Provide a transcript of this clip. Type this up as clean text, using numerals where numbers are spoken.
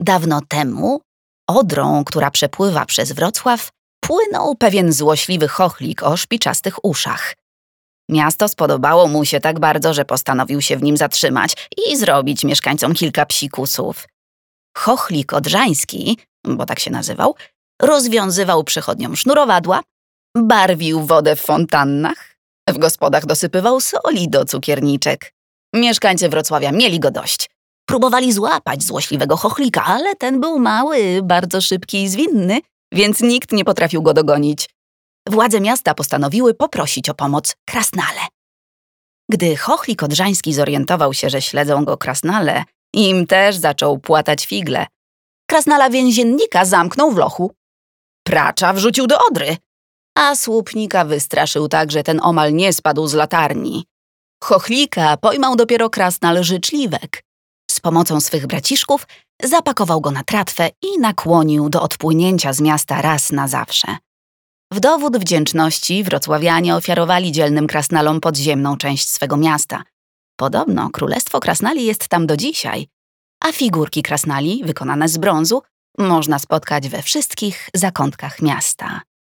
Dawno temu Odrą, która przepływa przez Wrocław, płynął pewien złośliwy chochlik o szpiczastych uszach. Miasto spodobało mu się tak bardzo, że postanowił się w nim zatrzymać i zrobić mieszkańcom kilka psikusów. Chochlik odrzański, bo tak się nazywał, rozwiązywał przechodniom sznurowadła, barwił wodę w fontannach, w gospodach dosypywał soli do cukierniczek. Mieszkańcy Wrocławia mieli go dość. Próbowali złapać złośliwego chochlika, ale ten był mały, bardzo szybki i zwinny, więc nikt nie potrafił go dogonić. Władze miasta postanowiły poprosić o pomoc krasnale. Gdy chochlik odrzański zorientował się, że śledzą go krasnale, im też zaczął płatać figle. Krasnala więziennika zamknął w lochu. Pracza wrzucił do Odry, a słupnika wystraszył tak, że ten omal nie spadł z latarni. Chochlika pojmał dopiero krasnal życzliwek. Z pomocą swych braciszków zapakował go na tratwę i nakłonił do odpłynięcia z miasta raz na zawsze. W dowód wdzięczności wrocławianie ofiarowali dzielnym krasnalom podziemną część swego miasta. Podobno królestwo krasnali jest tam do dzisiaj, a figurki krasnali, wykonane z brązu, można spotkać we wszystkich zakątkach miasta.